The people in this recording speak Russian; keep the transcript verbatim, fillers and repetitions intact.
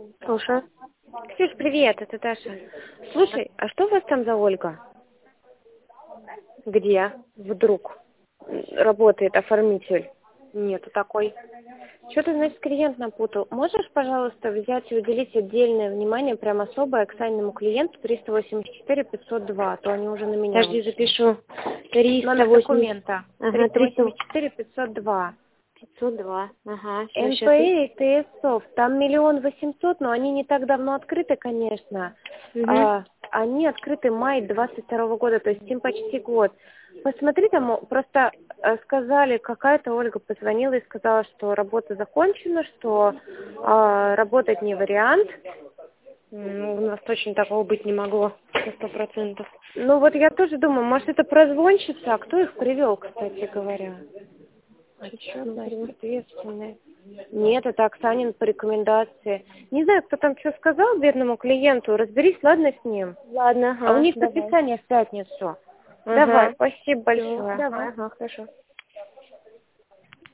Слушаю. Ксюш, привет, это Даша. Слушай, а что у вас там за Ольга? Где? Вдруг работает оформитель? Нету такой. Что-то, значит, клиент напутал. Можешь, пожалуйста, взять и уделить отдельное внимание, прям особое, к Саниному клиенту триста восемьдесят четыре пятьсот два, а то они уже на меня Подожди, вышли. запишу. триста Номер восемьдесят. документа. Ага, триста триста восемьдесят четыре пятьсот два. пятьсот два. Ага, все, эн сейчас. пэ и тэ эс софт. Там миллион восемьсот, но они не так давно открыты, конечно. Угу. А, они открыты май двадцать второго года, то есть им почти год. Посмотри, там просто э, сказали, какая-то Ольга позвонила и сказала, что работа закончена, что э, работать не вариант. Ну, у нас точно такого быть не могло. На сто процентов. Ну вот я тоже думаю, может это прозвонщица, а кто их привел, кстати говоря? Отчетность, ответственность. Нет, это Оксанин по рекомендации. Не знаю, кто там что сказал бедному клиенту. Разберись, ладно, с ним. Ладно, А у ага, них давай. подписание в пятницу. Ага. Давай, спасибо Всё, большое. давай, Ага. ага, хорошо.